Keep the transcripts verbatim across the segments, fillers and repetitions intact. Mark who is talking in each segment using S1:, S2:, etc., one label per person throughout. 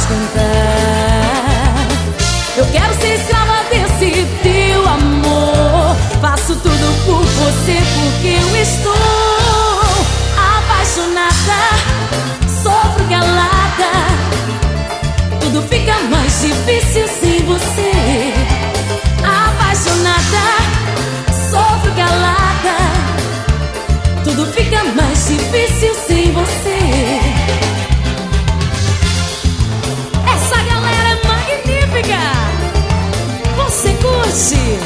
S1: cantar. Eu quero ser escrava desse teu amor. Faço tudo por você porque eu estou apaixonada. Sofro calada, tudo fica mais difícil sem você. Apaixonada, sofro calada, tudo fica mais difícil sem você. Essa galera é magnífica. Você curte?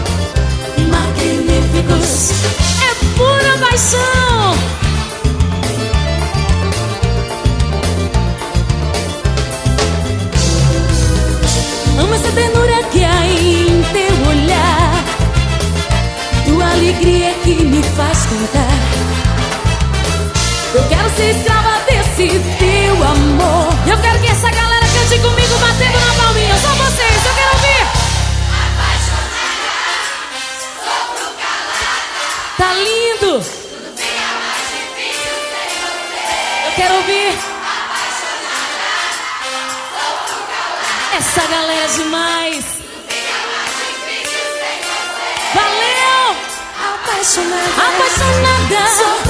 S1: Magníficos. É pura paixão. Amo essa ternura que há em teu olhar, tua alegria que me faz cantar. Eu quero ser escrava desse teu amor. Eu quero que essa galera cante comigo, batendo na palminha. Só vocês, eu quero ouvir.
S2: Apaixonada, sofro calada.
S1: Tá lindo.
S2: Tudo fica mais difícil sem você.
S1: Eu quero ouvir.
S2: Apaixonada, sofro calada.
S1: Essa galera é demais.
S2: Tudo fica mais difícil sem você.
S1: Valeu.
S2: Apaixonada,
S1: Apaixonada.